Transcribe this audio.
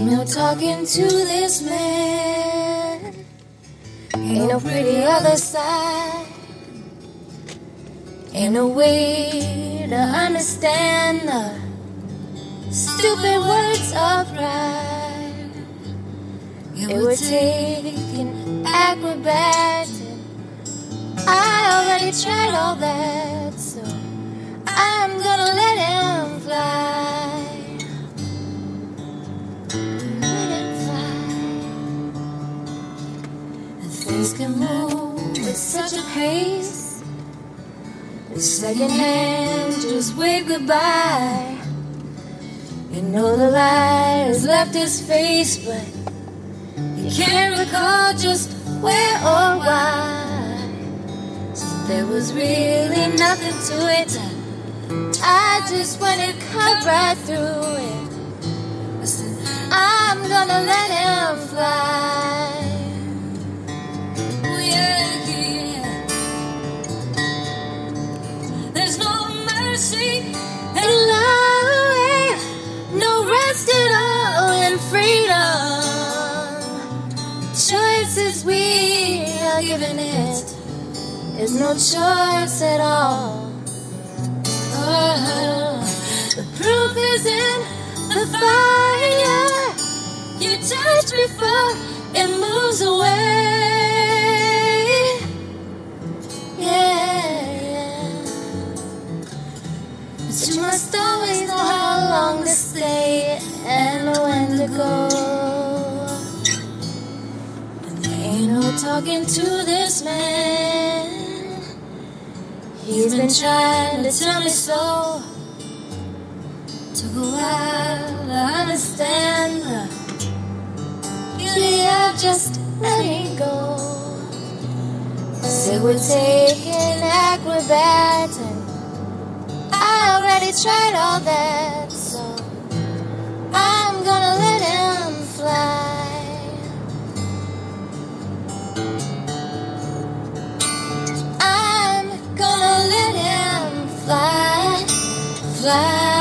Ain't no talking to this man. Ain't no pretty other side. Ain't no way to understand the stupid words of pride. It would take an acrobat, and I already tried all that, so I'm gonna let him fly. Let him fly. And things can move with such a pace. The second hand just wave goodbye. You know the light has left his face, but you can't recall just where or why. So there was really nothing to it. I just wanted to cut right through it. Listen, I'm gonna let him fly. Oh yeah, yeah. There's no mercy and love, no rest at all in freedom. Choices we are given it is no choice at all. Oh, the proof is in the fire you touch before it moves away. Yeah. But you must always know how long to stay and when to go. And there ain't no talking to this man. He's been trying to tell me so. Took a while to understand the beauty of just letting go. 'Cause it would take an acrobat, and I already tried all that, so I'm gonna let him fly. I'm gonna let him fly, fly.